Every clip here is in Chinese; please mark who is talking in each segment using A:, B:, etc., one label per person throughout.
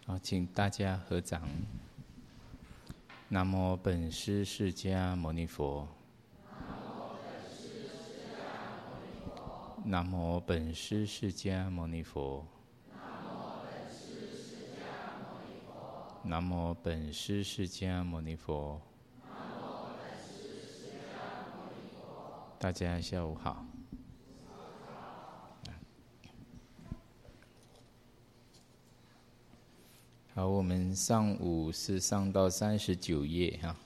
A: 好，请大家合掌。南无本师释迦牟尼佛。南无本师释迦牟尼佛。南无本师释迦牟尼佛。大家下午好。好，我们上午是上到39页哈。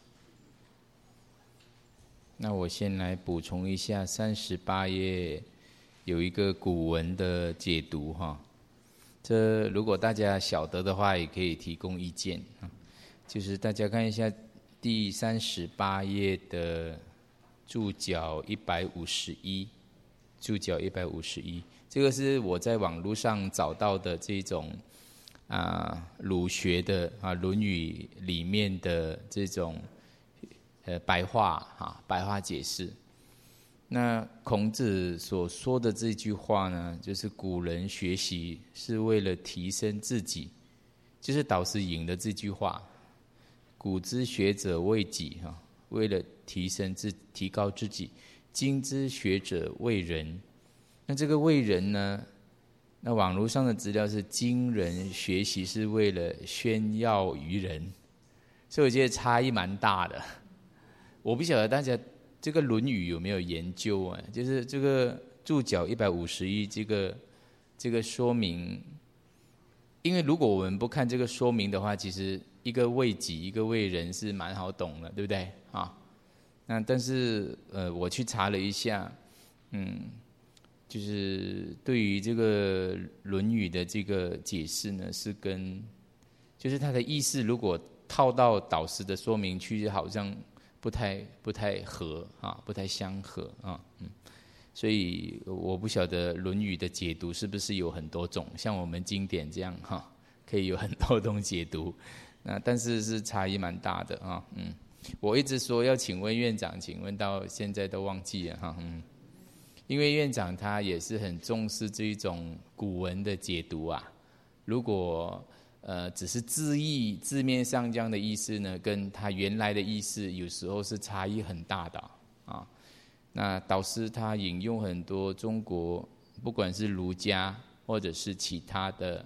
A: 那我先来补充一下38页有一个古文的解读哈。这如果大家晓得的话，也可以提供意见啊。就是大家看一下第38页的注脚151，注脚151，这个是我在网络上找到的这种儒学的《论语》里面的这种白话解释。那孔子所说的这句话呢，就是古人学习是为了提升自己，就是导师引的这句话：“古之学者为己，为了提高自己；今之学者为人。”那这个为人呢？那网络上的资料是今人学习是为了炫耀于人，所以我觉得差异蛮大的。我不晓得大家这个《论语》有没有研究啊？就是这个注脚151这个说明，因为如果我们不看这个说明的话，其实一个为己，一个为人是蛮好懂的，对不对啊？那但是我去查了一下，就是对于这个《论语》的这个解释呢，是就是它的意思，如果套到导师的说明去，好像不太合啊，不太相合啊，所以我不晓得《论语》的解读是不是有很多种，像我们经典这样哈，可以有很多种解读，但是差异蛮大的啊，我一直说要请问院长，请问到现在都忘记了哈，因为院长他也是很重视这一种古文的解读啊。如果只是字面上这样的意思呢，跟他原来的意思有时候是差异很大的啊。那导师他引用很多中国不管是儒家或者是其他的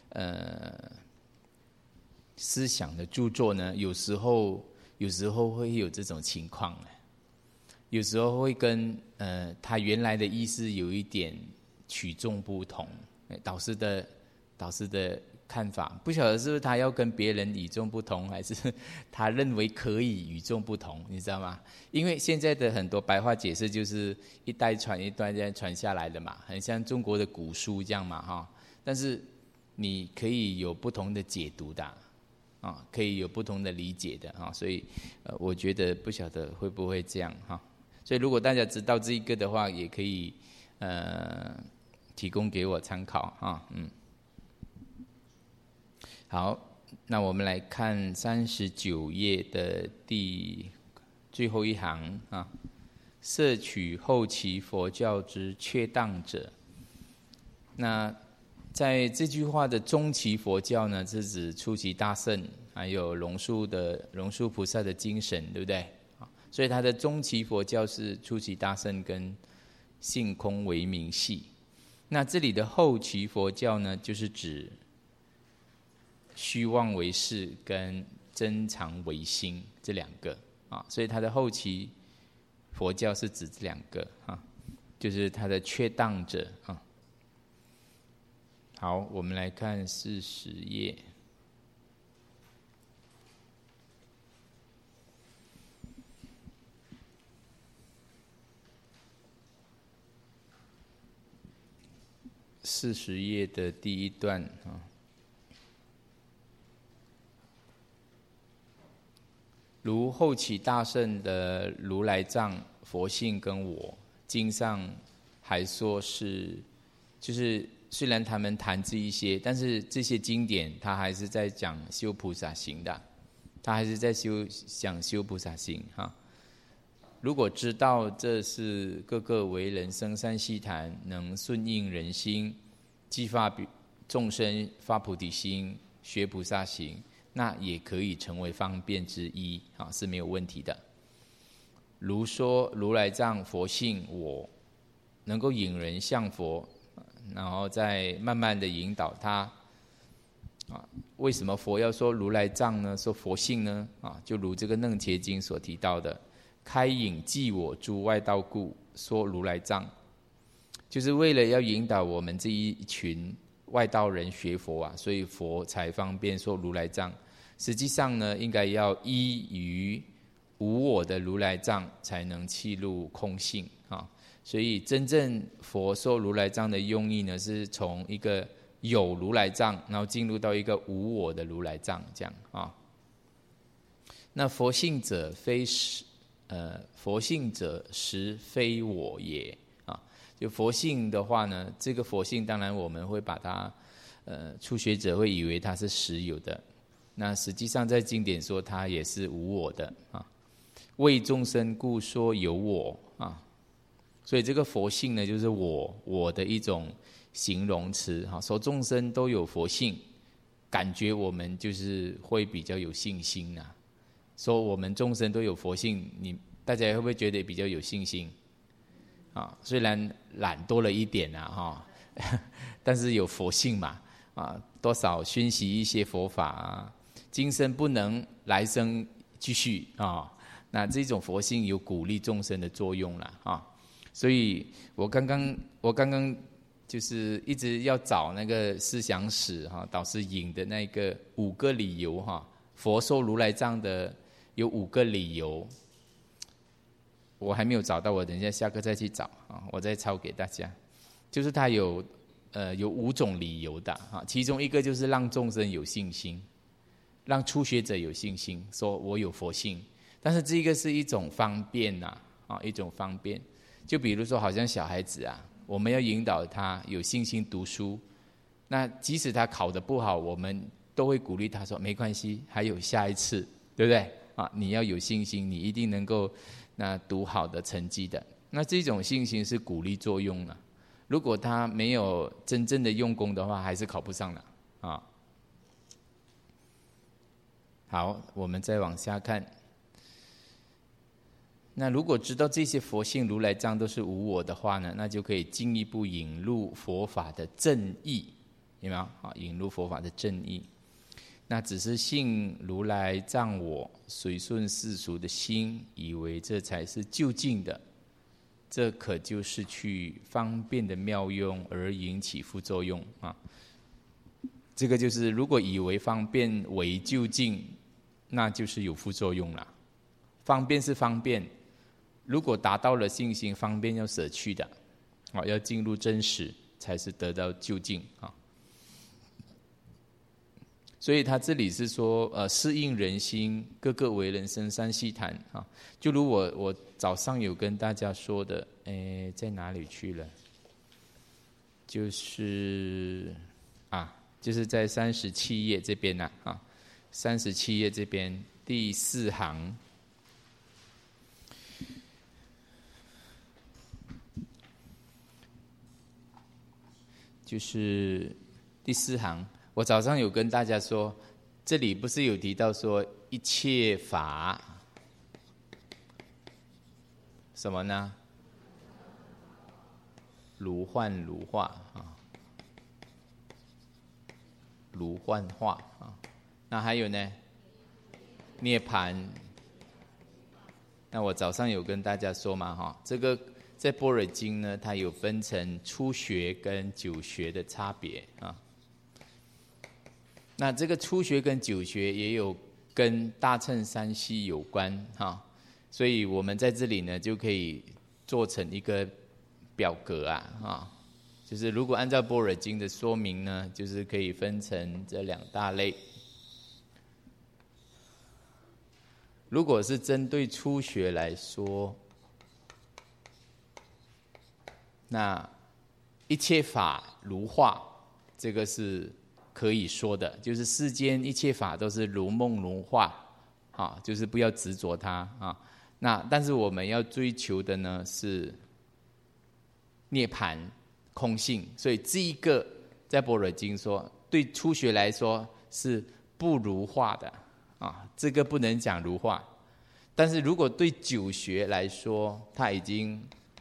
A: 思想的著作呢，有时候会有这种情况呢。有时候会跟他原来的意思有一点取众不同，导师的看法，不晓得是不是他要跟别人与众不同，还是他认为可以与众不同，你知道吗？因为现在的很多白话解释就是一代传一代这样传下来的嘛，很像中国的古书这样嘛哈。但是你可以有不同的解读的啊，可以有不同的理解的啊，所以我觉得不晓得会不会这样哈。所以如果大家知道这一个的话，也可以提供给我参考啊，好，那我们来看39页的最后一行啊，摄取后期佛教之确当者。那在这句话的中期佛教呢，是指初期大乘，还有龙树菩萨的精神，对不对？所以他的中期佛教是初期大乘跟性空为明系。那这里的后期佛教呢，就是指虚妄为事跟真常为心这两个啊。所以他的后期佛教是指这两个啊，就是他的确当者啊。好，我们来看40页。40页的第一段啊，如后期大乘的如来藏、佛性跟我，经上还说是，就是虽然他们谈这一些，但是这些经典他还是在讲修菩萨行的，他还是在讲修菩萨行哈。如果知道这是各个为人生善悉谈，能顺应人心，激发众生发菩提心， 学菩萨行，那也可以成为方便之一啊，是没有问题的。如说如来藏佛性我能够引人向佛，然后再慢慢的引导他啊。为什么佛要说如来藏呢？说佛性呢？啊，就如这个楞伽经所提到的，开引济我诸外道故，说如来藏，就是为了要引导我们这一群外道人学佛啊，所以佛才方便说如来藏。实际上呢，应该要依于无我的如来藏，才能契入空性啊。所以真正佛说如来藏的用意呢，是从一个有如来藏，然后进入到一个无我的如来藏，这样啊。那佛性者佛性者实非我也啊。就佛性的话呢，这个佛性当然我们会把它初学者会以为它是实有的，那实际上在经典说它也是无我的啊。为众生故说有我啊，所以这个佛性呢，就是我的一种形容词哈。说众生都有佛性，感觉我们就是会比较有信心啊。说我们众生都有佛性，大家会不会觉得比较有信心啊？虽然懒多了一点啊哈，但是有佛性嘛啊，多少熏习一些佛法啊，今生不能，来生继续啊。那这种佛性有鼓励众生的作用啦啊。所以我刚刚就是一直要找那个思想史哈，导师引的那个5个理由哈，佛说如来藏的有5个理由，我还没有找到，我等一下下课再去找啊，我再抄给大家。就是他有5种理由的啊，其中一个就是让众生有信心，让初学者有信心，说我有佛性。但是这个是一种方便呐啊，一种方便。就比如说，好像小孩子啊，我们要引导他有信心读书，那即使他考得不好，我们都会鼓励他说没关系，还有下一次，对不对啊？你要有信心，你一定能够读好的成绩的。那这种信心是鼓励作用了。如果他没有真正的用功的话，还是考不上了啊。好，我们再往下看。那如果知道这些佛性如来藏都是无我的话呢，那就可以进一步引入佛法的正义，有没有啊？引入佛法的正义。那只是信如来藏我，随顺世俗的心，以为这才是究竟的，这可就失去方便的妙用，而引起副作用啊。这个就是如果以为方便为究竟，那就是有副作用了。方便是方便，如果达到了信心，方便要舍去的啊，要进入真实，才是得到究竟啊。所以他这里是说，适应人心，个个为人生三细谈啊。就如我早上有跟大家说的，在哪里去了？就是在37页这边啊，37页这边第4行。就是第4行，我早上有跟大家说，这里不是有提到说一切法什么呢？如幻如化啊，如幻化啊。那还有呢？涅槃。那我早上有跟大家说嘛哈，这个在般若经呢，它有分成初学跟久学的差别啊。那这个初学跟久学也有跟大乘三系有关哈，所以我们在这里呢就可以做成一个表格啊，就是如果按照般若经的说明呢，就是可以分成这2大类。如果是针对初学来说，那一切法如化，这个是可以说的，就是世间一切法都是如梦如化啊，就是不要执着它啊。那但是我们要追求的呢是涅槃空性，所以这一个在般若经说，对初学来说是不如化的啊，这个不能讲如化。但是如果对九学来说，他已经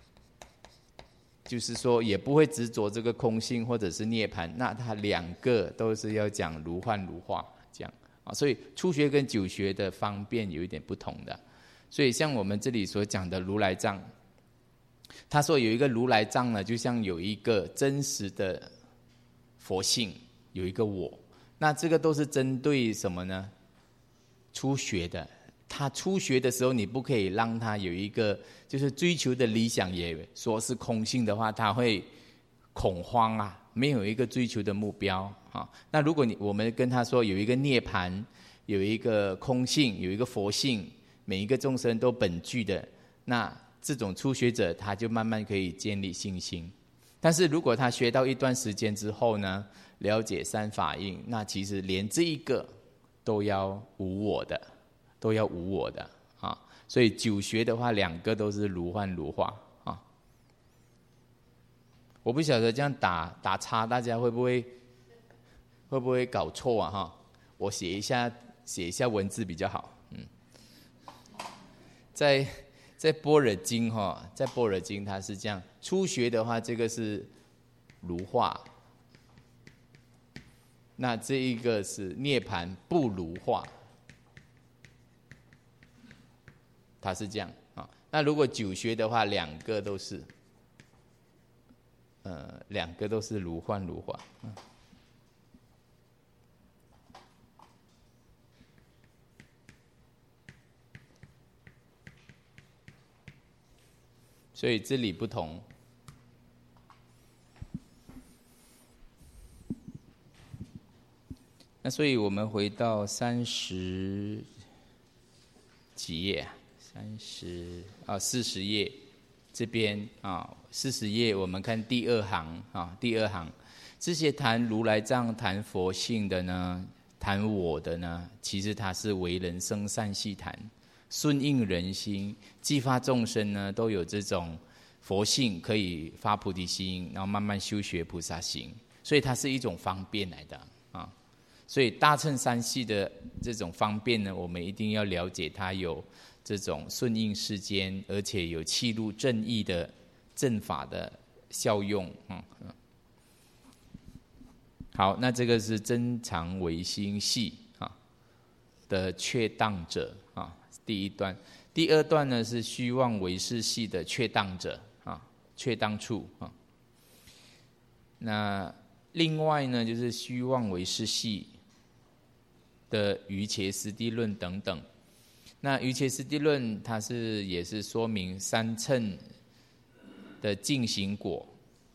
A: 就是说也不会执着这个空性或者是涅槃，那他两个都是要讲如幻如化这样啊。所以初学跟九学的方便有一点不同的。所以像我们这里所讲的如来藏，他说有一个如来藏呢，就像有一个真实的佛性，有一个我。那这个都是针对什么呢？初学的。他初学的时候，你不可以让他有一个就是追求的理想也说是空性的话，他会恐慌啊，没有一个追求的目标啊。那如果我们跟他说有一个涅槃，有一个空性，有一个佛性，每一个众生都本具的，那这种初学者他就慢慢可以建立信心。但是如果他学到一段时间之后呢，了解三法印，那其实连这一个都要无我的，都要无我的啊。所以九学的话，两个都是如幻如化啊。我不晓得这样打叉，大家会不会搞错啊？哈，我写一下文字比较好。在般若经哈，在般若经它是这样，初学的话，这个是如化，那这一个是涅槃不如化，它是这样啊。那如果九学的话，两个都是如幻如化。所以这里不同。那所以我们回到30几页，40页这边啊，40页我们看第二行啊，第二行这些谈如来藏、谈佛性的呢，谈我的呢，其实它是为人生善系谈。顺应人心，激发众生呢，都有这种佛性，可以发菩提心，然后慢慢修学菩萨行，所以它是一种方便来的啊。所以大乘三系的这种方便呢，我们一定要了解它有这种顺应世间，而且有契入正义的正法的效用。好，那这个是增长唯心系啊的确当者啊。第一段，第二段呢是虚妄唯识系的确当者啊，确当处啊。那另外呢，就是虚妄唯识系的瑜伽师地论等等。那瑜伽师地论它也是说明三乘的进行果。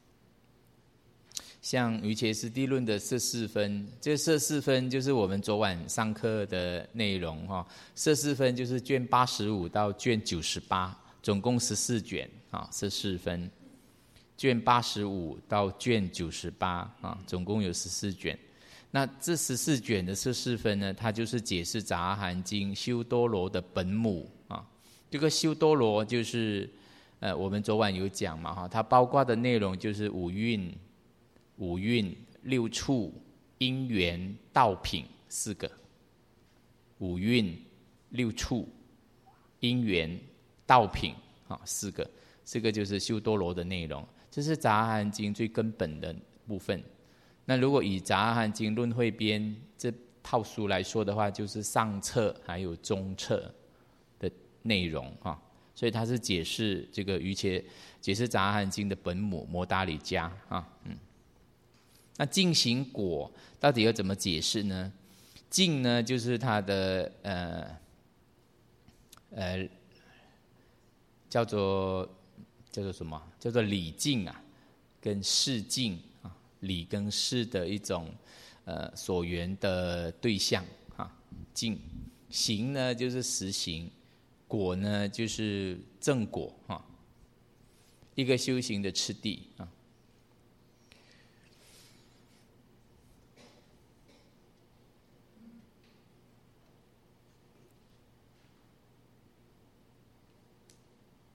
A: 像瑜伽师地论的摄四分，这摄四分就是我们昨晚上课的内容哈。摄四分就是卷85到卷98，总共14卷啊，摄四分。卷85到卷98啊，总共有14卷。那这14卷的摄四分呢，它就是解释杂阿含经修多罗的本母啊。这个修多罗就是我们昨晚有讲嘛哈，它包括的内容就是五蕴、六处、因缘、道品4个。五蕴、六处、因缘、道品啊4个，这个就是修多罗的内容。这是杂阿含经最根本的部分。那如果以杂阿含经论汇编这套书来说的话，就是上册还有中册的内容啊。所以它是解释这个解释杂阿含经的本母摩达里迦啊。那净行果到底要怎么解释呢？净呢，就是它的叫做什么？叫做理净啊，跟事净啊，理跟事的一种所缘的对象啊。净行呢，就是实行；果呢，就是正果啊。一个修行的次第啊。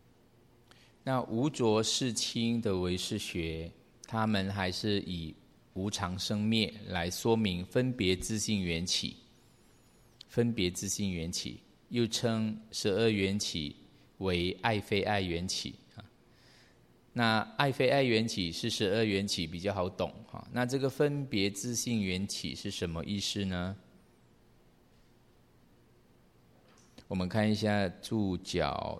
A: 那无着世亲的唯识学，他们还是以无常生灭来说明分别自性缘起。分别自性缘起又称12缘起为爱非爱缘起。那爱非爱缘起是12缘起比较好懂。那这个分别自性缘起是什么意思呢？我们看一下注脚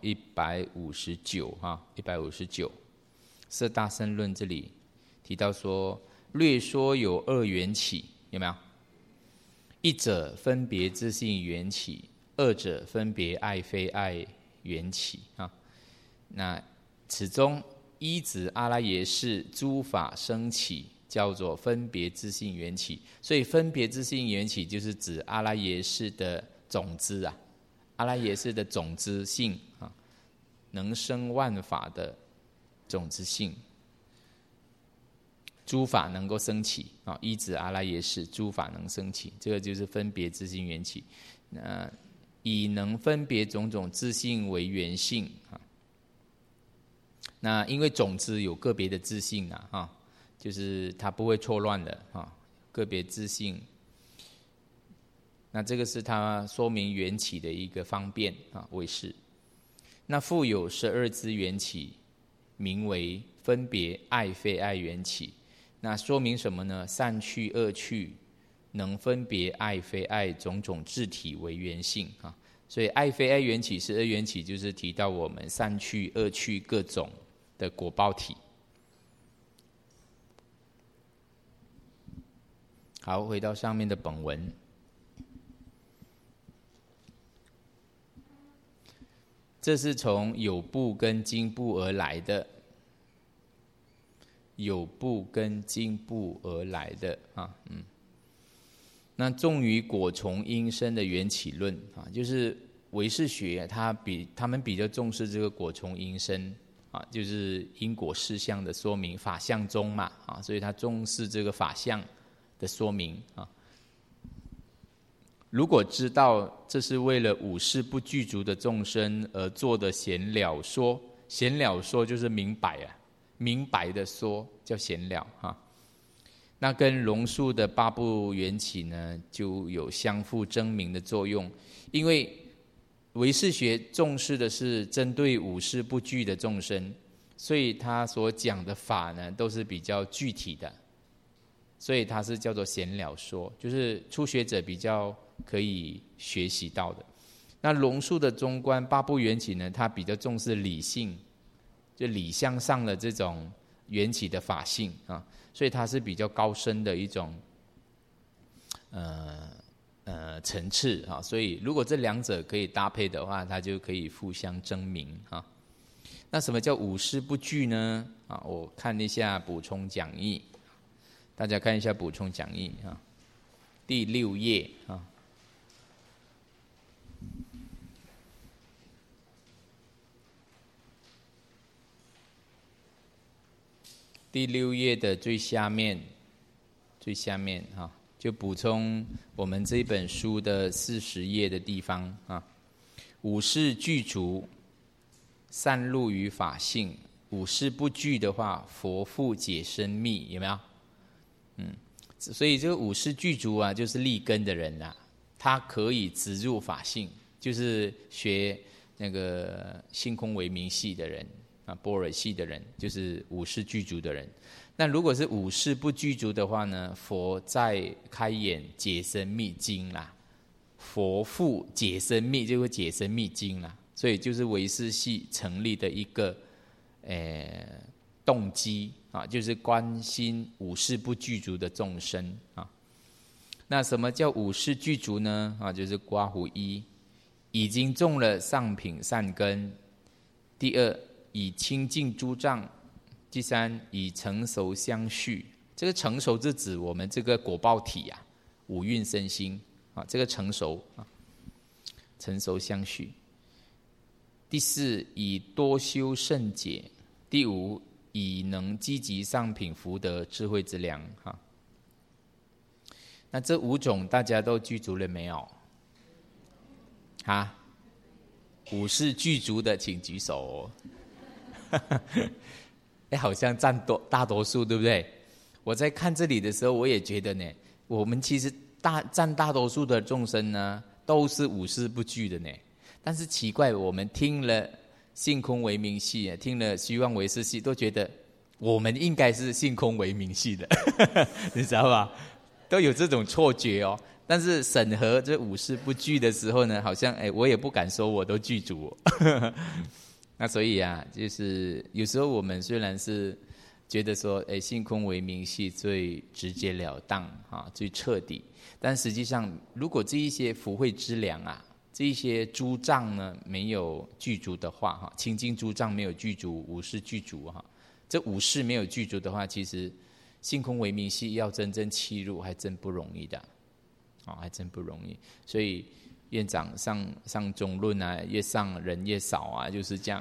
A: 159，159色大乘论这里提到说，略说有2缘起，有没有？一者分别自性缘起，二者分别爱非爱缘起。那此中依止阿赖耶识诸法生起，叫做分别自性缘起。所以分别自性缘起就是指阿赖耶识的种子啊，阿赖耶识的种子性啊，能生万法的种子性，诸法能够生起啊，依止阿赖耶识诸法能生起，这个就是分别自性缘起。以能分别种种自性为缘性啊。那因为种子有个别的自性啊，就是它不会错乱的啊，个别自性。那这个是它说明缘起的一个方便啊，为是。那复有12支缘起，名为分别爱非爱缘起。那说明什么呢？善趣恶趣能分别爱非爱种种智体为缘性啊。所以爱非爱缘起12缘起就是提到我们善趣恶趣各种的果报体。好，回到上面的本文。这是从有部跟经部而来的，有部跟经部而来的啊，那重于果从因生的缘起论啊，就是唯识学他们比较重视这个果从因生啊，就是因果事项的说明，法相中嘛啊，所以他重视这个法相的说明啊。如果知道这是为了五识不具足的众生而做的闲了说，闲了说就是明白啊，明白的说叫闲了哈。那跟龙树的8部缘起呢，就有相互证明的作用。因为唯识学重视的是针对五识不具的众生，所以他所讲的法呢，都是比较具体的，所以它是叫做闲了说，就是初学者比较可以学习到的。那龙树的中观8部缘起呢，它比较重视理性，就理相上的这种缘起的法性啊，所以它是比较高深的一种层次啊。所以如果这两者可以搭配的话，它就可以互相证明啊。那什么叫五识不具呢？啊，我看一下补充讲义，大家看一下补充讲义啊，第6页啊。第6页的最下面哈，就补充我们这本书的40页的地方啊。五识具足，散入于法性；五识不具的话，佛复解深密，有没有？所以这个五识具足啊，就是立根的人啊，他可以直入法性，就是学那个性空唯名系的人。般若系的人就是五识具足的人。那如果是五识不具足的话呢，佛在开演解深密经啦，佛复解深密就会解深密经啦，所以就是唯识系成立的一个动机啊，就是关心五识不具足的众生啊。那什么叫五识具足呢？啊，就是刮胡一已经种了上品善根，第二以清净诸障，第三以成熟相续。这个成熟是指我们这个果报体啊，五蕴身心啊，这个成熟啊，成熟相续。第四以多修圣解，第五以能积集上品福德智慧之粮哈。那这5种大家都具足了没有？哈，五识具足的请举手哦。好像占大多数，对不对？ 我在看这里的时候，我也觉得呢，我们其实占大多数的众生呢，都是五事不具的呢。但是奇怪，我们听了性空唯名系，听了虚妄唯识系，都觉得我们应该是性空唯名系的，你知道吧？都有这种错觉哦。但是审核这五事不具的时候呢，好像我也不敢说我都具足那所以啊，就是有时候我们虽然是觉得说，性空唯名系最直截了当啊，最彻底，但实际上，如果这一些福慧之粮啊，这一些诸障呢没有具足的话，哈，清净诸障没有具足，五事具足哈，这五事没有具足的话，其实性空唯名系要真正契入，还真不容易的，还真不容易。所以院长上中论啊，越上人越少啊，就是这样。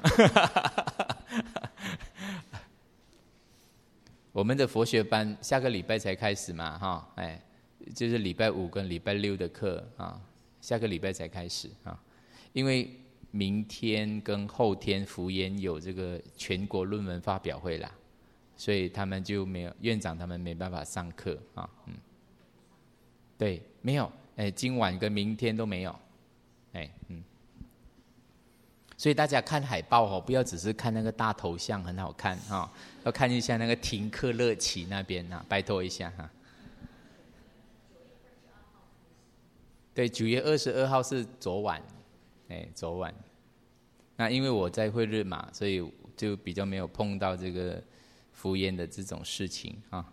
A: 我们的佛学班下个礼拜才开始嘛，哈，就是礼拜5跟礼拜6的课啊，下个礼拜才开始啊，因为明天跟后天福研有这个全国论文发表会啦，所以他们就没有院长他们没办法上课啊，对，没有，今晚跟明天都没有，所以大家看海报哦，不要只是看那个大头像很好看哈，要看一下那个停课乐旗那边啊，拜托一下哈。对，9月22号是昨晚，昨晚。那因为我在慧日嘛，所以就比较没有碰到这个福烟的这种事情啊。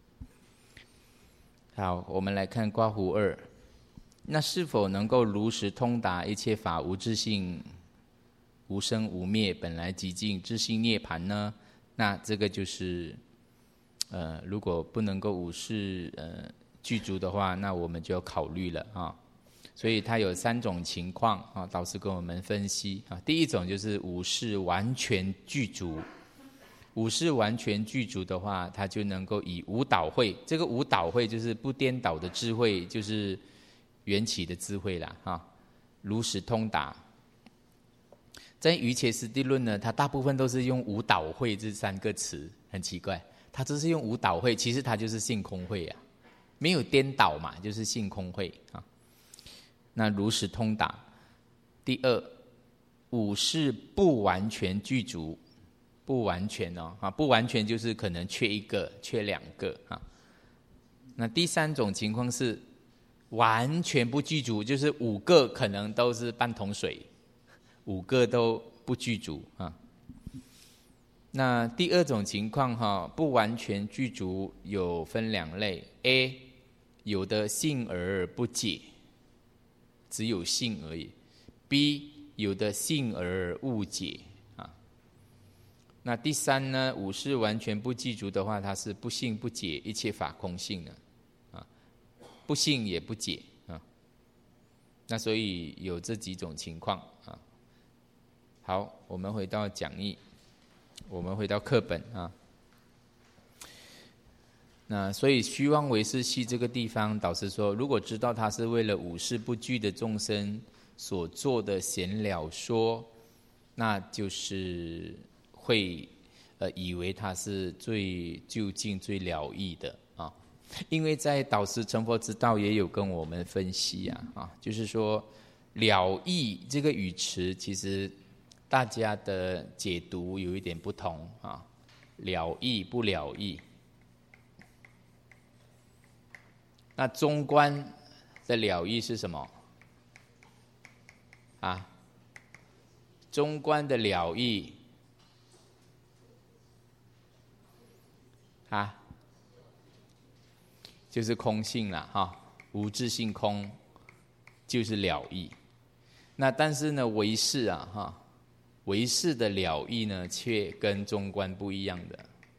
A: 好，我们来看刮胡2，那是否能够如实通达一切法无自性？无生无灭，本来寂静，自性涅槃呢？那这个就是，如果不能够五事具足的话，那我们就要考虑了啊。所以它有3种情况啊，导师跟我们分析啊。第一种就是五事完全具足，五事完全具足的话，它就能够以无倒慧，这个无倒慧就是不颠倒的智慧，就是缘起的智慧啦啊，如实通达。在瑜伽师地论呢，它大部分都是用无倒慧这3个词，很奇怪，它都是用无倒慧，其实它就是性空慧啊，没有颠倒嘛，就是性空慧啊。那如实通达。第2，五事不完全具足，不完全哦，不完全就是可能缺1个、缺2个啊。那第3种情况是完全不具足，就是5个可能都是半桶水。5个都不具足啊。那第2种情况不完全具足有分2类 ：A 有的性而不解，只有性而已 ；B 有的性而误解啊。那第3呢，五事完全不具足的话，它是不性不解，一切法空性的啊，不性也不解啊。那所以有这几种情况啊。好，我们回到讲义，我们回到课本啊。那所以虚妄唯识系这个地方，导师说，如果知道他是为了五事不具的众生所做的闲了说，那就是会以为他是最究竟、最了义的啊。因为在导师成佛之道也有跟我们分析啊，就是说了义这个语词其实。大家的解读有一点不同啊，了义不了义。那中观的了义是什么？啊，中观的了义啊，就是空性啦，哈，无自性空就是了义。那但是呢，唯识啊，哈。唯识的了义呢，却跟中观不一样的。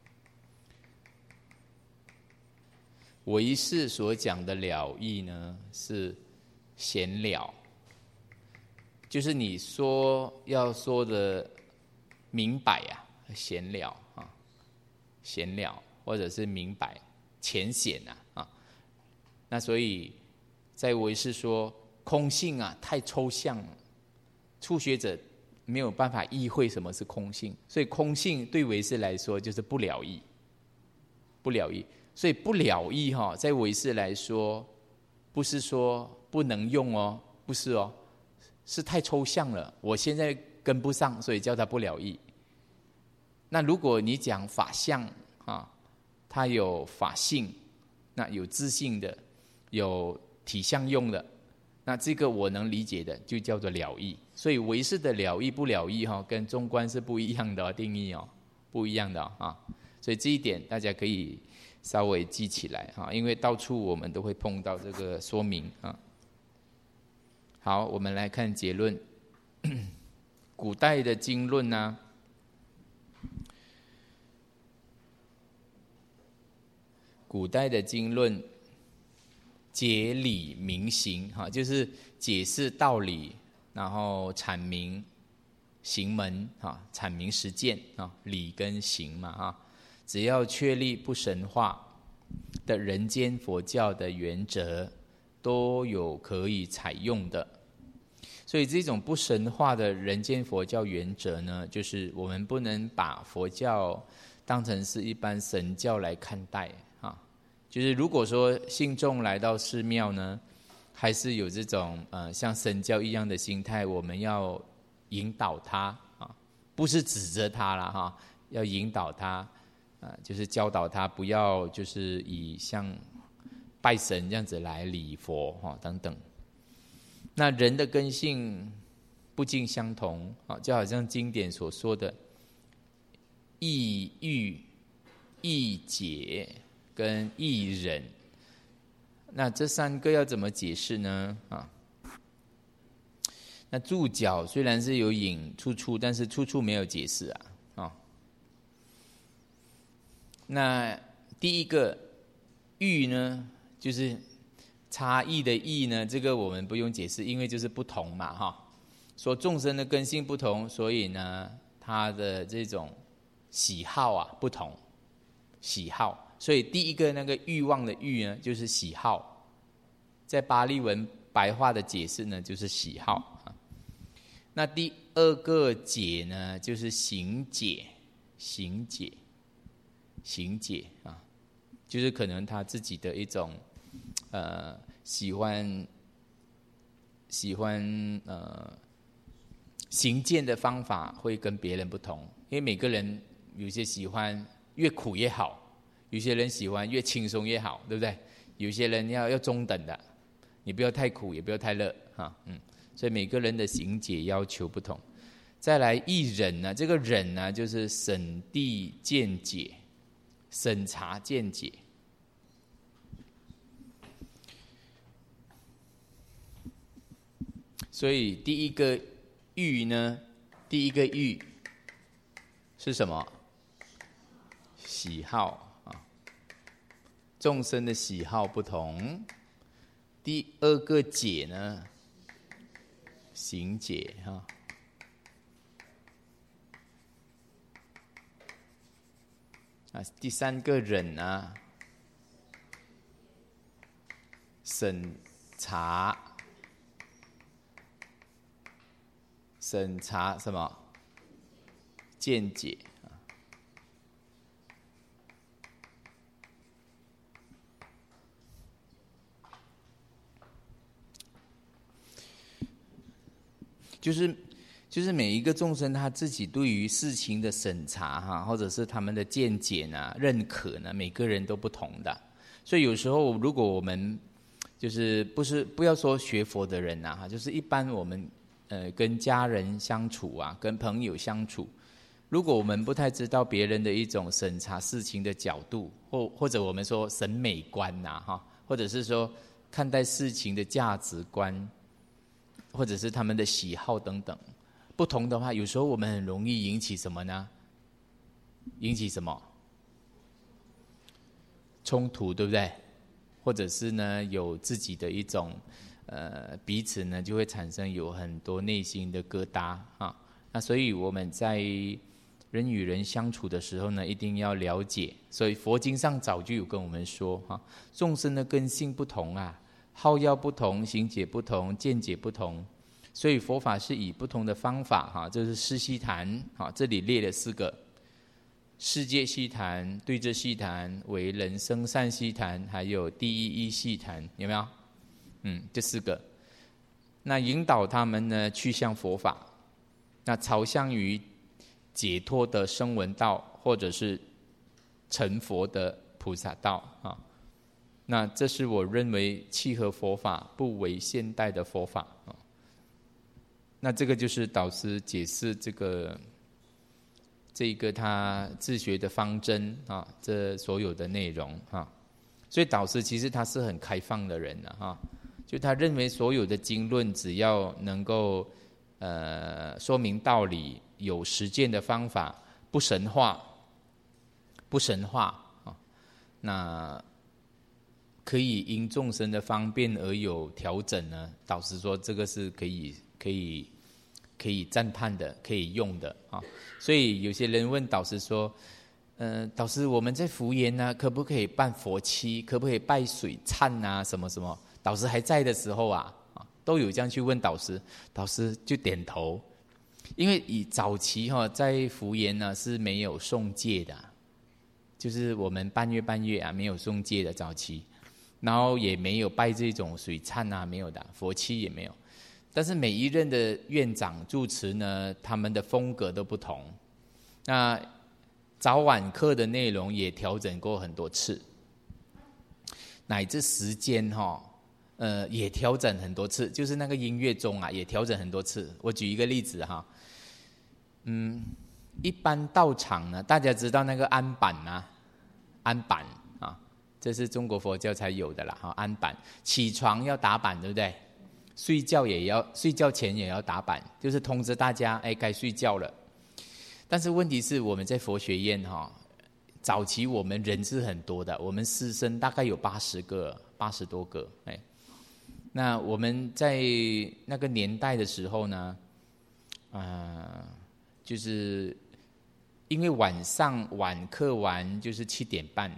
A: 唯识所讲的了义呢，是闲了，就是你要说的明白啊，闲了啊，闲了或者是明白浅显啊。那所以在唯识说空性啊，太抽象了，初学者。没有办法意会什么是空性，所以空性对唯识来说就是不了义，不了义。 所以不了义哈，在唯识来说，不是说不能用哦，不是哦，是太抽象了，我现在跟不上，所以叫它不了义。那如果你讲法相啊，它有法性，那有自性的，有体相用的，那这个我能理解的，就叫做了义。所以唯识的了义不了义哈，跟中观是不一样的定义哦，不一样的啊。所以这一点大家可以稍微记起来哈，因为到处我们都会碰到这个说明啊。好，我们来看结论。古代的经论呢，古代的经论解理明行哈，就是解释道理，然后阐明行门啊，阐明实践啊，理跟行嘛哈。只要确立不神化的人间佛教的原则，都有可以采用的。所以这种不神化的人间佛教原则呢，就是我们不能把佛教当成是一般神教来看待啊。就是如果说信众来到寺庙呢，还是有这种像神教一样的心态，我们要引导他啊，不是指责他啦哈，要引导他。就是教导他不要就是以像拜神这样子来礼佛等等。那人的根性不尽相同，就好像经典所说的易欲、易解跟易忍，那这三个要怎么解释呢？那注脚虽然是有引出处，但是出处没有解释啊。那第一个欲呢，就是差异的异呢，这个我们不用解释，因为就是不同嘛哈。说众生的根性不同，所以呢，他的这种喜好不同，喜好。所以第一个那个欲望的欲呢，就是喜好，在巴利文白话的解释呢，就是喜好。那第二个解呢，就是行解，行解。行解就是可能他自己的一种喜欢行见的方法会跟别人不同，因为每个人有些喜欢越苦越好，有些人喜欢越轻松越好，对不对？有些人要中等的，你不要太苦，也不要太乐所以每个人的行解要求不同。再来易忍呢，这个忍呢，就是审谛见解。审查见解，所以第一个欲呢，第一个欲是什么？喜好众生的喜好不同。第二个解呢，行解第三个忍呢，审查什么？见解就是每一个众生他自己对于事情的审查或者是他们的见解呢、认可呢，每个人都不同的。所以有时候如果我们就是不要说学佛的人就是一般我们跟家人相处跟朋友相处，如果我们不太知道别人的一种审查事情的角度，或者我们说审美观或者是说看待事情的价值观，或者是他们的喜好等等不同的话，有时候我们很容易引起什么呢？引起什么冲突，对不对？或者是呢有自己的一种彼此呢就会产生有很多内心的疙瘩那所以我们在人与人相处的时候呢，一定要了解。所以佛经上早就有跟我们说众生的根性不同好要不同，行解不同，见解不同，所以佛法是以不同的方法这是四悉檀这里列了4个世界细谈、对治细谈、为人生善细谈，还有第一义细谈，有没有？这4个。那引导他们呢去向佛法，那朝向于解脱的声闻道，或者是成佛的菩萨道啊。那这是我认为契合佛法、不为现代的佛法啊。那这个就是导师解释这个他自学的方针啊，这所有的内容啊。所以导师其实他是很开放的人啊，就他认为所有的经论只要能够说明道理，有实践的方法，不神化啊，那可以因众生的方便而有调整呢。导师说这个是可以赞叹的，可以用的啊。所以有些人问导师说，导师我们在福岩呢，可不可以办佛七？可不可以拜水忏啊？什么什么？导师还在的时候啊，都有这样去问导师，导师就点头。因为以早期在福岩呢是没有诵戒的，就是我们半月啊没有诵戒的早期，然后也没有拜这种水忏啊，没有的，佛七也没有。但是每一任的院长住持呢，他们的风格都不同，那早晚课的内容也调整过很多次，乃至时间也调整很多次，就是那个音乐钟啊也调整很多次。我举一个例子哈，一般道场呢，大家知道那个安板啊，安板啊，这是中国佛教才有的啦哈，安板，起床要打板，对不对？睡觉前也要打板，就是通知大家，该睡觉了。但是问题是我们在佛学院早期我们人是很多的，我们师生大概有80多个，那我们在那个年代的时候呢，就是因为晚上晚课完就是7点半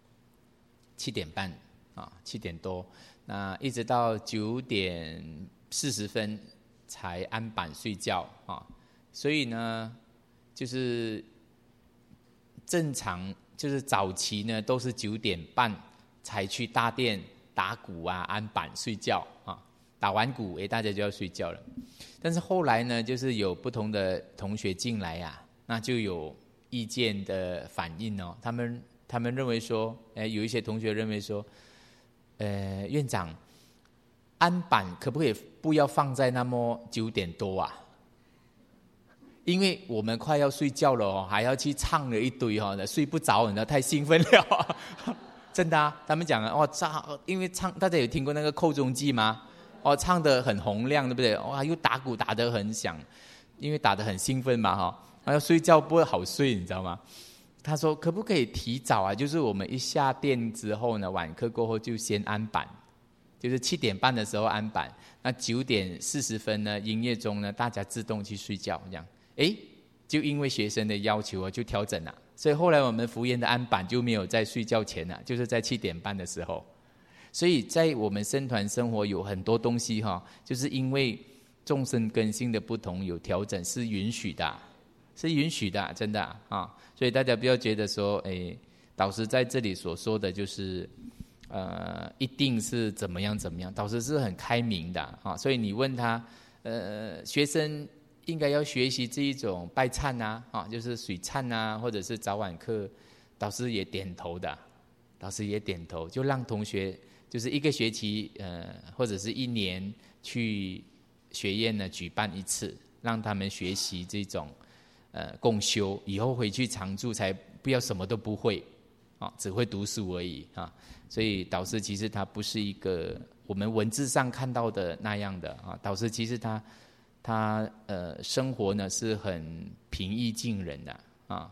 A: 啊，7点多。那一直到9点40分才安板睡觉啊，所以呢，就是正常，就是早期呢都是9点半才去大殿打鼓啊、安板睡觉啊，打完鼓大家就要睡觉了。但是后来呢，就是有不同的同学进来啊，那就有意见的反应哦，他们认为说，有一些同学认为说。院长，安板可不可以不要放在那么9点多啊？因为我们快要睡觉了还要去唱了一堆睡不着，太兴奋了真的啊，他们讲因为唱，大家有听过那个寇中记吗？唱得很洪亮，对不对？又打鼓打得很响，因为打得很兴奋嘛要睡觉不会好睡，你知道吗？他说可不可以提早啊？就是我们一下殿之后呢，晚课过后就先安板，就是7点半的时候安板，那9点40分呢，音乐中呢，大家自动去睡觉，这样，就因为学生的要求就调整了，所以后来我们福岩的安板就没有在睡觉前了，就是在7点半的时候。所以在我们僧团生活有很多东西就是因为众生根性的不同有调整，是允许的。真的所以大家不要觉得说，导师在这里所说的就是一定是怎么样，导师是很开明的所以你问他，学生应该要学习这一种拜忏啊，就是水忏啊，或者是早晚课，导师也点头的，就让同学就是1个学期或者是1年去学院呢举办1次，让他们学习这种。共修以后回去常住，才不要什么都不会只会读书而已所以导师其实他不是一个我们文字上看到的那样的导师其实他生活呢是很平易近人的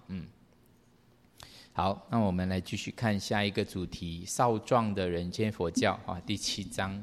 A: 好，那我们来继续看下一个主题：少壮的人间佛教第7章。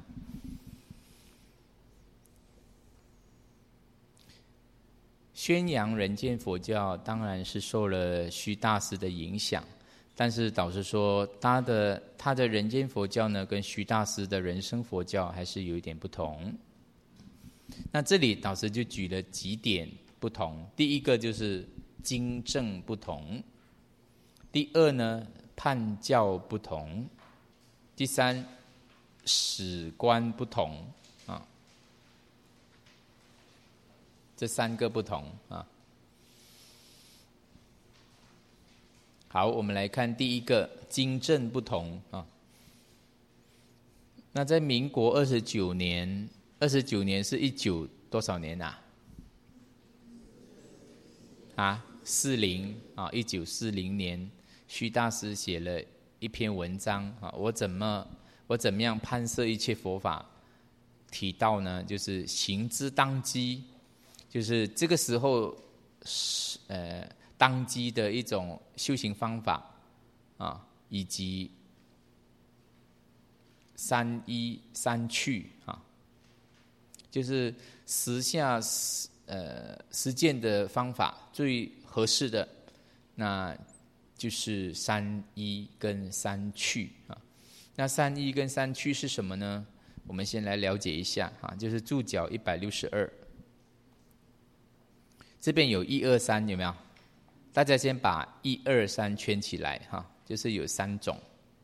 A: 宣扬人间佛教当然是受了虚大师的影响，但是导师说他的人间佛教呢，跟虚大师的人生佛教还是有一点不同。那这里导师就举了几点不同，第一个就是经证不同。 第二呢，判教不同；第三，史观不同啊。这三个不同啊。好，我们来看第一个，经正不同啊。那在民国29年，29年是19多少年啊？40啊，1940年，虚大师写了一篇文章啊，我怎么样判摄一切佛法？提到呢，就是行之当机，就是这个时候当机的一种修行方法啊，以及三依三去啊，就是时下实践的方法最合适的，那就是三依跟三去啊。那三依跟三去是什么呢？我们先来了解一下啊，就是注脚162，这边有1、2、3，有没有？大家先把1、2、3圈起来哈，就是有3种。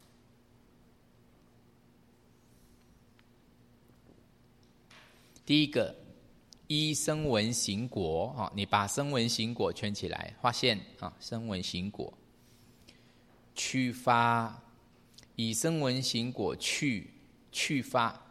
A: 第一个，依声闻行果啊，你把声闻行果圈起来，画线啊，声闻行果，去发，以声闻行果去发，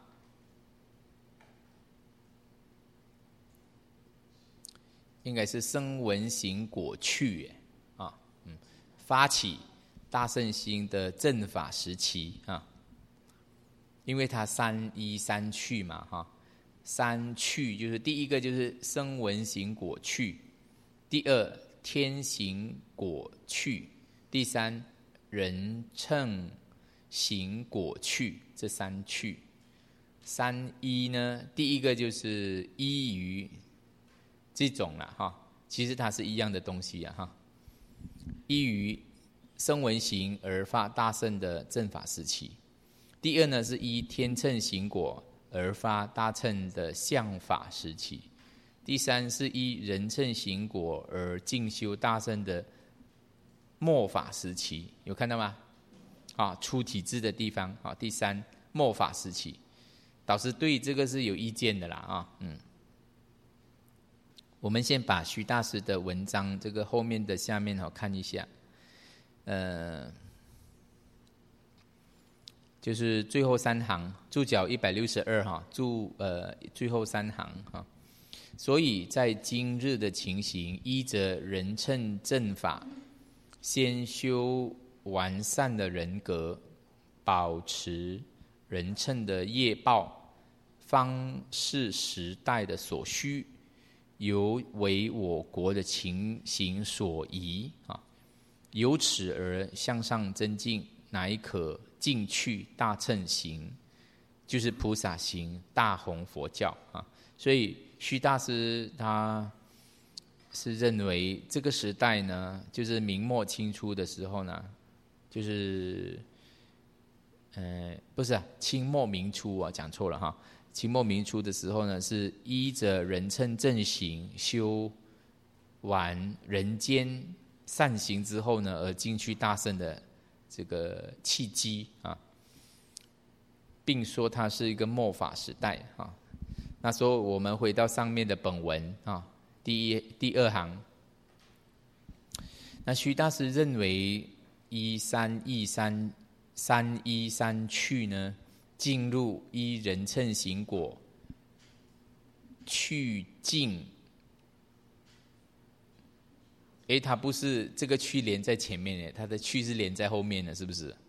A: 应该是声闻行果去啊，发起大乘心的正法时期啊，因为它三依三去嘛哈。三去就是第一个就是声闻行果去，第二天行果去，第三人乘行果去，这三去。三依呢，第一个就是依于这种啦哈，其实它是一样的东西啊哈，依于声闻行而发大乘的正法时期。第二呢是依天乘行果而发大乘的相法时期。第三是依人乘行果而进修大乘的末法时期，有看到吗？出体质的地方。第三末法时期，导师对这个是有意见的啦我们先把徐大师的文章这个后面的下面看一下，就是最后3行，注脚162哈，最后3行哈。所以在今日的情形，依着人乘正法，先修完善的人格，保持人乘的业报，方是时代的所需，尤为我国的情形所宜啊。由此而向上增进，乃可进去大乘行，就是菩萨行，大弘佛教啊。所以虚大师他是认为这个时代呢，就是明末清初的时候呢，就是不是清末明初啊，讲错了哈。清末明初的时候呢，是依着人乘正行修完人间善行之后呢，而进去大乘的这个契机啊，并说它是一个末法时代啊。那时候我们回到上面的本文啊，第2行，那虚大师认为依三依三去呢，进入依人乘行果去尽。它不是这个去连在前面的，它的去是连在后面的，是不是？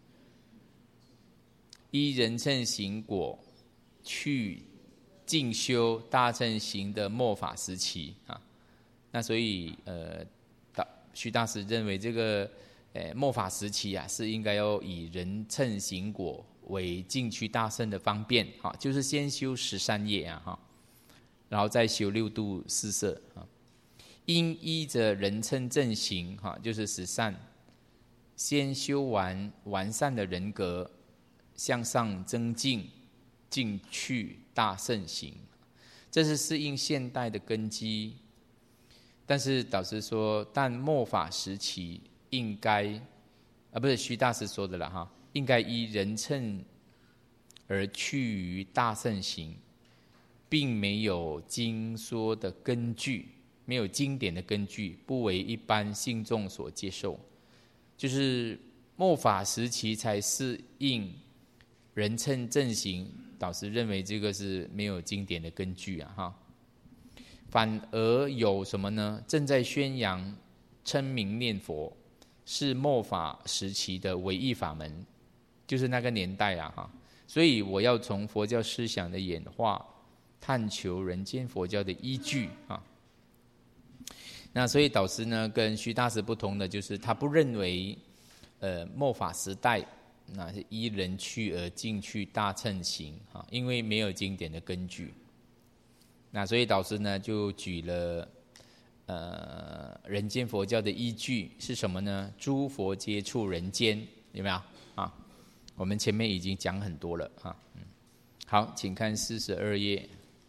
A: 依人乘行果去进修大乘行的末法时期啊。那所以虚大师认为这个末法时期啊，是应该要以人乘行果为进去大乘的方便啊，就是先修13业啊然后再修6度四摄啊。因依着人乘正行就是十善，先修完善的人格，向上增进，进去大乘行，这是适应现代的根基。但是导师说，但末法时期应该不是徐大师说的了哈，应该依人称而趋于大乘行，并没有经说的根据，没有经典的根据，不为一般信众所接受。就是末法时期才适应人称正行，导师认为这个是没有经典的根据啊哈。反而有什么呢？正在宣扬称名念佛是末法时期的唯一法门，就是那个年代啊哈。所以我要从佛教思想的演化探求人间佛教的依据啊。那所以导师呢跟徐大师不同的就是他不认为末法时代那是依人去而进去大乘行啊，因为没有经典的根据。那所以导师呢就举了人间佛教的依据是什么呢？诸佛接触人间，有没有啊？我们前面已经讲很多了啊。好，请看42页。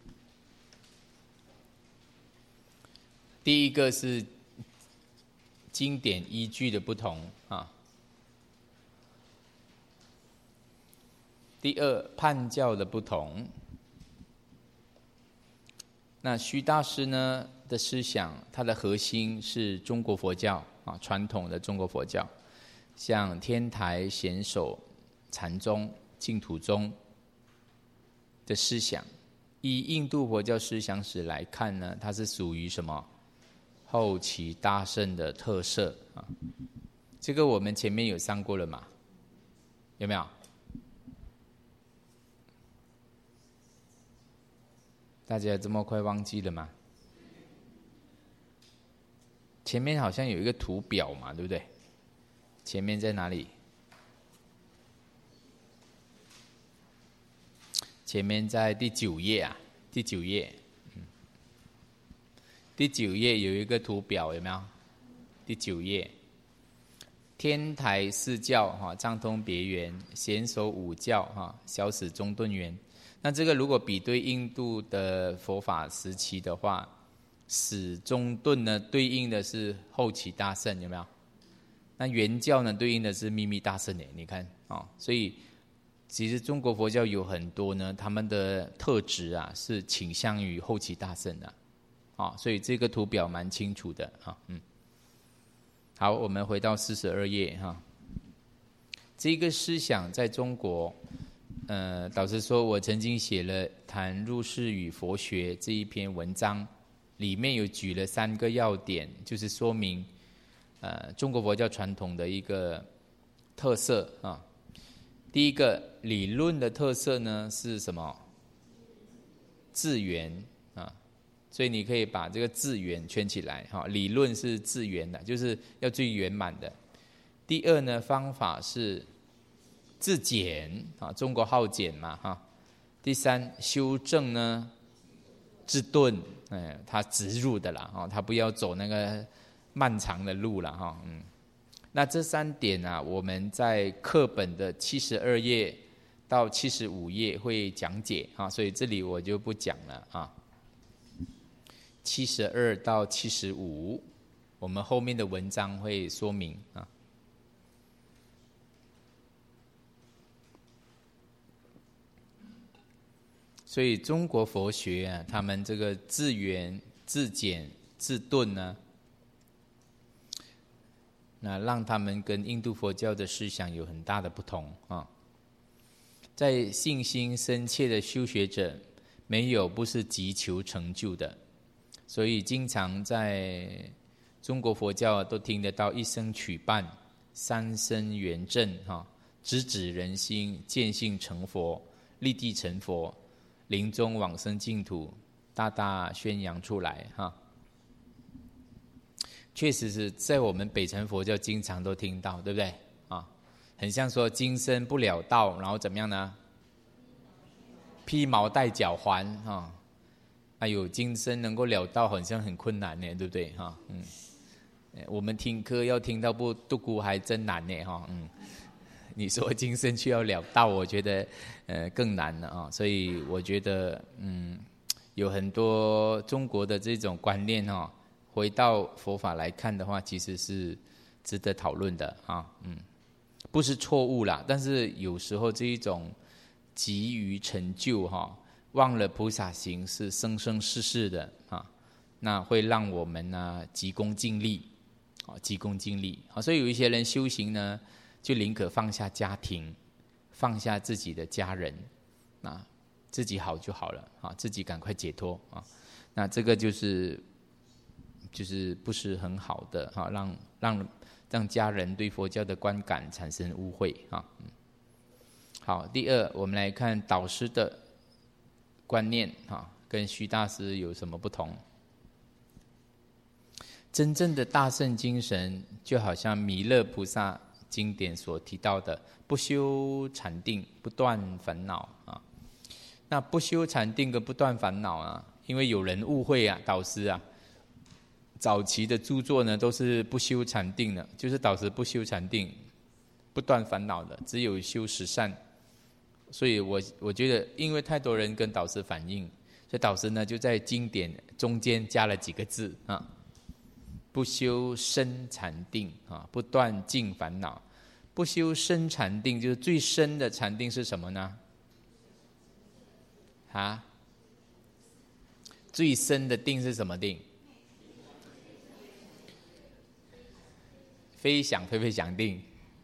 A: 第一个是经典依据的不同啊。第二，判教的不同。那徐大师呢的思想，它的核心是中国佛教啊，传统的中国佛教，像天台、显首、禅宗、净土宗的思想。以印度佛教思想史来看呢，它是属于什么？后期大乘的特色啊。这个我们前面有上过了嘛？有没有？大家这么快忘记了吗？前面好像有一个图表嘛，对不对？前面在哪里？前面在第9页啊，第9页。第9页有一个图表，有没有？第9页，天台四教哈，藏通别圆，显首五教哈，小始中顿圆。那这个如果比对印度的佛法时期的话，始中顿呢对应的是后期大乘，有没有？那原教呢对应的是秘密大乘耶，你看哦，所以其实中国佛教有很多呢，他们的特质啊是倾向于后期大乘的，啊，所以这个图表蛮清楚的啊，好，我们回到42页哈，这个思想在中国。导师说，我曾经写了《谈入世与佛学》这一篇文章，里面有举了3个要点，就是说明中国佛教传统的一个特色啊。第一个理论的特色呢是什么？自圆啊，所以你可以把这个自圆圈起来哈。理论是自圆的，就是要最圆满的。第二呢，方法是自检啊，中国好检嘛哈。第三，修正呢，自顿，他直入的啦哈，他不要走那个漫长的路了哈，那这3点啊，我们在课本的72页到75页会讲解啊，所以这里我就不讲了啊。72到75，我们后面的文章会说明啊。所以中国佛学啊，他们这个自圆、自检、自顿呢，那让他们跟印度佛教的思想有很大的不同啊。在信心深切的修学者，没有不是急求成就的，所以经常在中国佛教都听得到一生取伴、三生圆正哈，直指人心，见性成佛，立地成佛。临终往生净土，大大宣扬出来哈。确实是在我们北辰佛教经常都听到，对不对啊？很像说今生不了道，然后怎么样呢？披毛戴脚环啊！哎呦，今生能够了道，好像很困难呢，对不对哈？我们听课要听到不度孤还真难呢哈。你说今生去要了道，我觉得更难了啊。所以我觉得有很多中国的这种观念哈，回到佛法来看的话，其实是值得讨论的啊。 不是错误啦，但是有时候这一种急于成就忘了菩萨行是生生世世的那会让我们呢急功近利急功近利所以有一些人修行呢，就宁可放下家庭，放下自己的家人自己好就好了自己赶快解脱那这个就是不是很好的让家人对佛教的观感产生误会好，第二，我们来看导师的观念跟虚大师有什么不同？真正的大乘精神，就好像弥勒菩萨经典所提到的，不修禅定，不断烦恼那不修禅定跟不断烦恼因为有人误会导师早期的著作呢都是不修禅定的，就是导师不修禅定，不断烦恼的，只有修十善。所以我觉得，因为太多人跟导师反映，所以导师呢就在经典中间加了几个字不修深禅定不断尽烦恼。不修深禅定，就是最深的禅定是什么呢？最深的定是什么定？非想非非想定。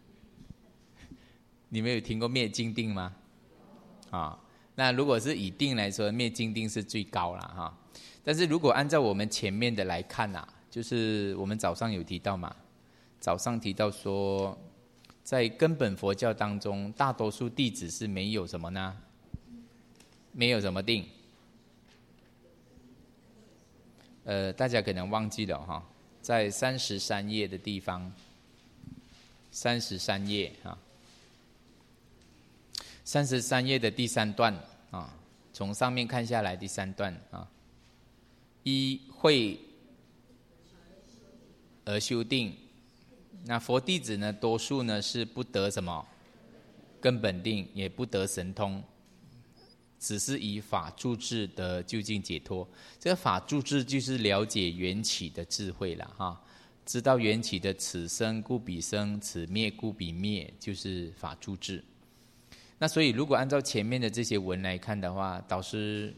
A: 你们有听过灭尽定吗？那如果是以定来说，灭尽定是最高了但是如果按照我们前面的来看就是我们早上有提到嘛，早上提到说，在根本佛教当中，大多数弟子是没有什么呢？没有什么定。大家可能忘记了在33页的地方，33页33页的第3段从上面看下来第3段依会而修定。那佛弟子呢，多数呢是不得什么根本定，也不得神通，只是以法住智得究竟解脱。这个法住智就是了解缘起的智慧了知道缘起的此生故彼生，此灭故彼灭，就是法住智。那所以如果按照前面的这些文来看的话，导师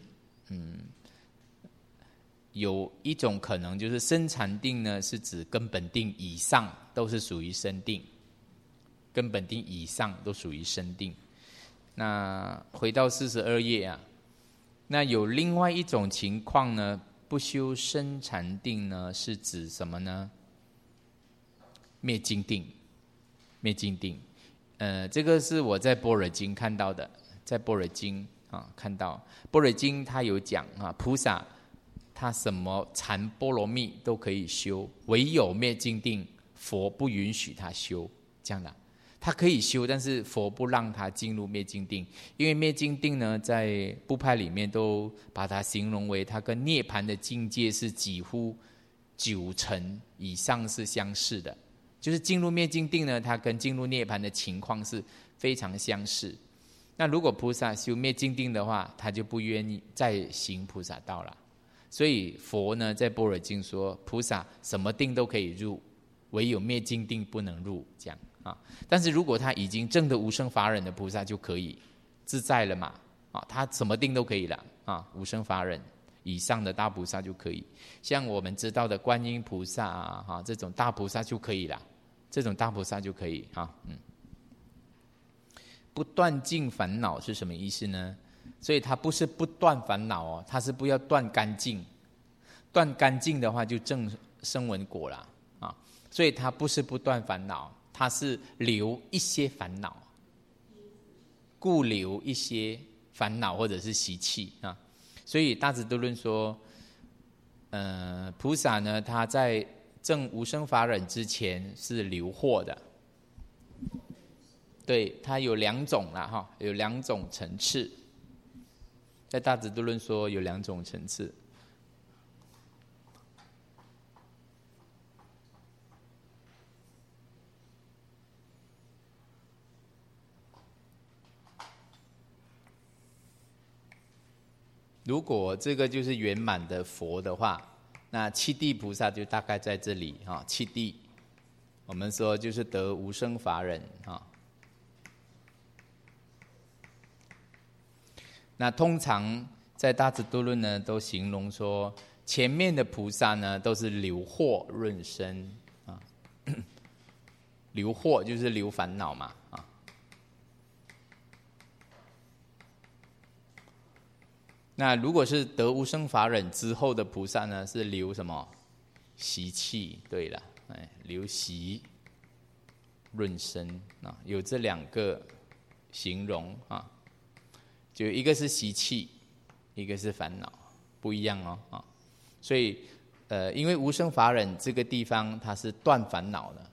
A: 有一种可能就是深禅定呢是指根本定以上都是属于深定，根本定以上都属于深定。那回到42页那有另外一种情况呢，不修深禅定呢是指什么呢？灭尽定。灭尽定这个是我在般若经看到的，在般若经看到般若经它有讲菩萨他什么禅波罗蜜都可以修，唯有灭尽定佛不允许他修，这样的他可以修，但是佛不让他进入灭尽定，因为灭尽定呢在部派里面都把它形容为它跟涅槃的境界是几乎90%以上是相似的，就是进入灭尽定呢，它跟进入涅槃的情况是非常相似。那如果菩萨修灭尽定的话，他就不愿意再行菩萨道了。所以佛呢在般若经说，菩萨什么定都可以入，唯有灭尽定不能入，这样但是如果他已经证得无生法忍的菩萨就可以自在了嘛他什么定都可以了无生法忍以上的大菩萨就可以，像我们知道的观音菩萨这种大菩萨就可以了，这种大菩萨就可以不断尽烦恼是什么意思呢？所以它不是不断烦恼它是不要断干净，断干净的话就证声闻果了所以它不是不断烦恼，它是留一些烦恼，故留一些烦恼或者是习气所以大智度论说菩萨呢他在证无生法忍之前是留惑的，对，它有2种啦有2种层次，在大智度论说有2种层次。如果这个就是圆满的佛的话，那七地菩萨就大概在这里七地我们说就是得无生法忍那通常在大智度论呢，都形容说，前面的菩萨呢，都是流惑润身啊，流惑就是流烦恼嘛啊。那如果是得无生法忍之后的菩萨呢，是流什么？习气。对了，流习润身啊，有这两个形容啊，就一个是习气，一个是烦恼，不一样哦啊。所以因为无生法忍这个地方它是断烦恼的，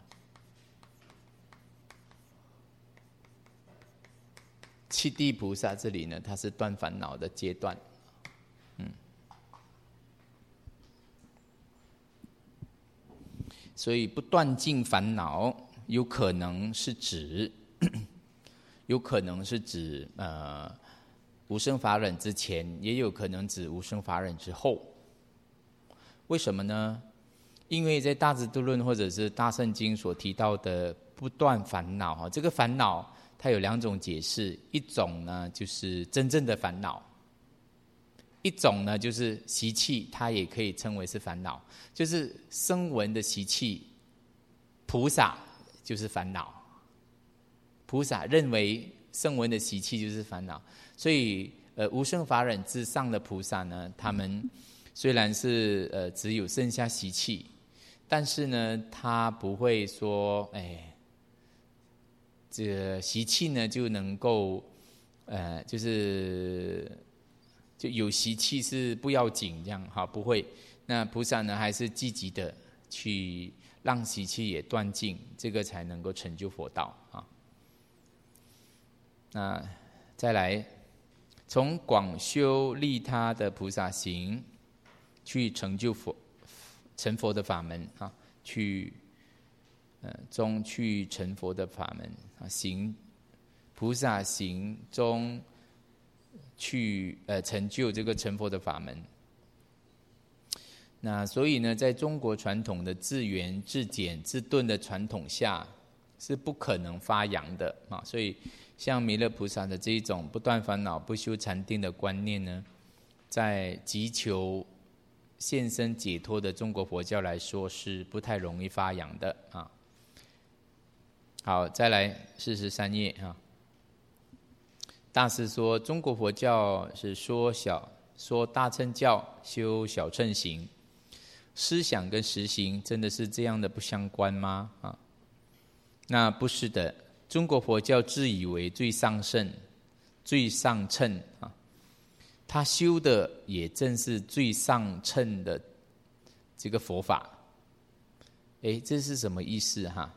A: 七地菩萨这里呢，它是断烦恼的阶段。所以不断尽烦恼，有可能是指无生法忍之前，也有可能指无生法忍之后。为什么呢？因为在大智度论或者是大圣经所提到的不断烦恼，这个烦恼它有两种解释，一种呢就是真正的烦恼，一种呢就是习气，它也可以称为是烦恼，就是声闻的习气。菩萨就是烦恼，菩萨认为声闻的习气就是烦恼，所以无生法忍之上的菩萨呢，他们虽然是只有剩下习气，但是呢，他不会说，这个习气呢就能够，就有习气是不要紧这样哈，不会。那菩萨呢还是积极的去让习气也断尽，这个才能够成就佛道啊。那再来，从广修利他的菩萨行，去成就成佛的法门啊，去成佛的法门啊，行菩萨行中去成就这个成佛的法门。那所以呢，在中国传统的自圆、自简、自顿的传统下，是不可能发扬的啊。所以，像弥勒菩萨的这一种不断烦恼、不修禅定的观念呢，在急求现身解脱的中国佛教来说，是不太容易发扬的啊。好，再来43页啊。大师说，中国佛教是说大乘教，修小乘行。思想跟实行真的是这样的不相关吗？啊，那不是的。中国佛教自以为最上圣、最上乘啊，他修的也正是最上乘的这个佛法。这是什么意思哈？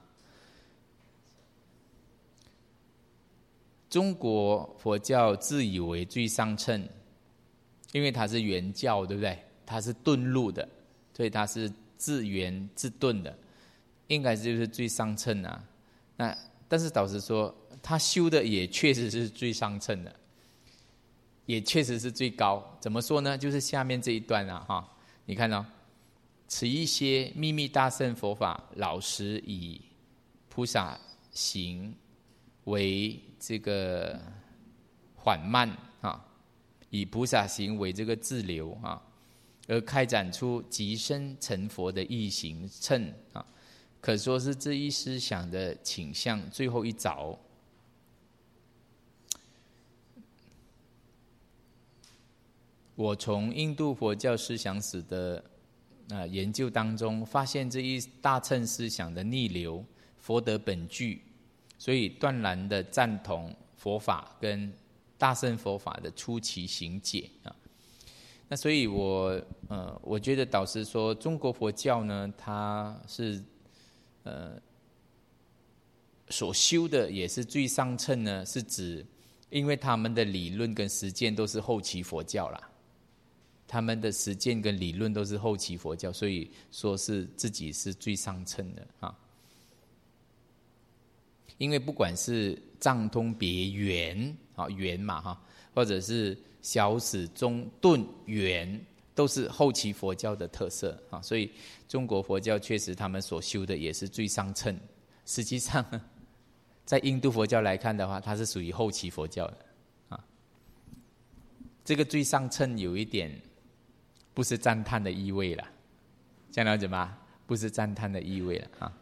A: 中国佛教自以为最上乘，因为它是圆教，对不对？它是顿入的。所以它是自圆自顿的，应该就是最上乘啊。那但是导师说，他修的也确实是最上乘的，也确实是最高。怎么说呢？就是下面这一段啊，哈，你看哦，此一些秘密大乘佛法，老实以菩萨行为这个缓慢啊，以菩萨行为这个自流啊。而开展出即身成佛的易行乘啊，可说是这一思想的倾向最后一着。我从印度佛教思想史的研究当中，发现这一大乘思想的逆流，佛得本具，所以断然的赞同佛法跟大乘佛法的初期行解啊。那所以我觉得导师说中国佛教呢，它是所修的也是最上乘呢，是指因为他们的理论跟实践都是后期佛教啦，他们的实践跟理论都是后期佛教，所以说是自己是最上乘的啊。因为不管是藏通别圆啊圆嘛哈，或者是小始中顿圆，都是后期佛教的特色啊，所以中国佛教确实他们所修的也是最上乘。实际上，在印度佛教来看的话，它是属于后期佛教的啊。 这个最上乘有一点不是赞叹的意味了，这样了解吗？不是赞叹的意味了啊。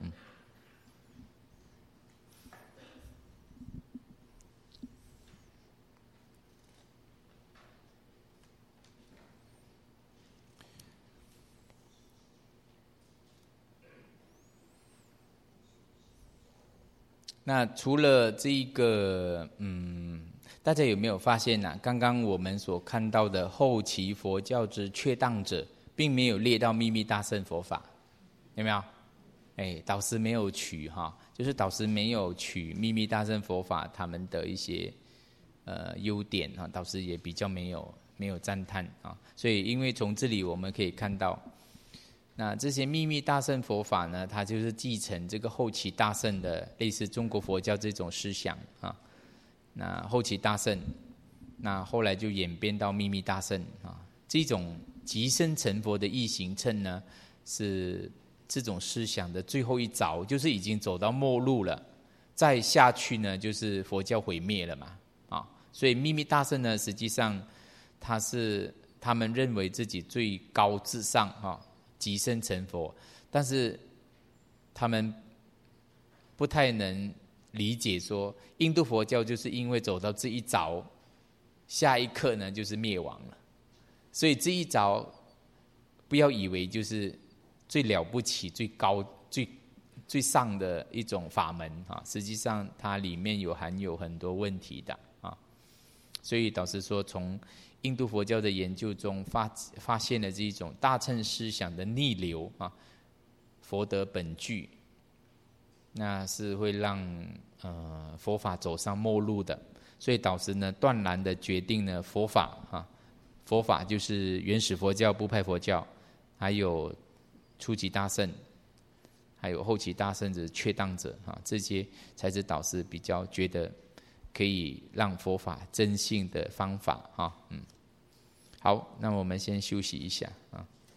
A: 那除了这一个，大家有没有发现呢？刚刚我们所看到的后期佛教之确当者，并没有列到秘密大乘佛法，有没有？导师没有取哈，就是导师没有取秘密大乘佛法他们的一些优点哈，导师也比较没有赞叹啊。所以因为从这里我们可以看到，那这些秘密大乘佛法呢，它就是继承这个后期大乘的类似中国佛教这种思想啊。那后期大乘，那后来就演变到秘密大乘啊。这种即生成佛的异行乘呢，是这种思想的最后一凿，就是已经走到末路了。再下去呢，就是佛教毁灭了嘛啊。所以秘密大乘呢，实际上他们认为自己最高至上啊。即生成佛，但是他们不太能理解说，印度佛教就是因为走到这一凿，下一刻呢就是灭亡了。所以这一凿，不要以为就是最了不起、最高、最上的一种法门啊，实际上它里面含有很多问题的啊。所以导师说，从印度佛教的研究中发现了这一种大乘思想的逆流啊，佛得本具，那是会让佛法走上末路的。所以导师呢断然的决定呢，佛法就是原始佛教、部派佛教，还有初级大乘，还有后期大乘的确当者啊，这些才是导师比较觉得可以让佛法真信的方法啊。好，那我们先休息一下啊。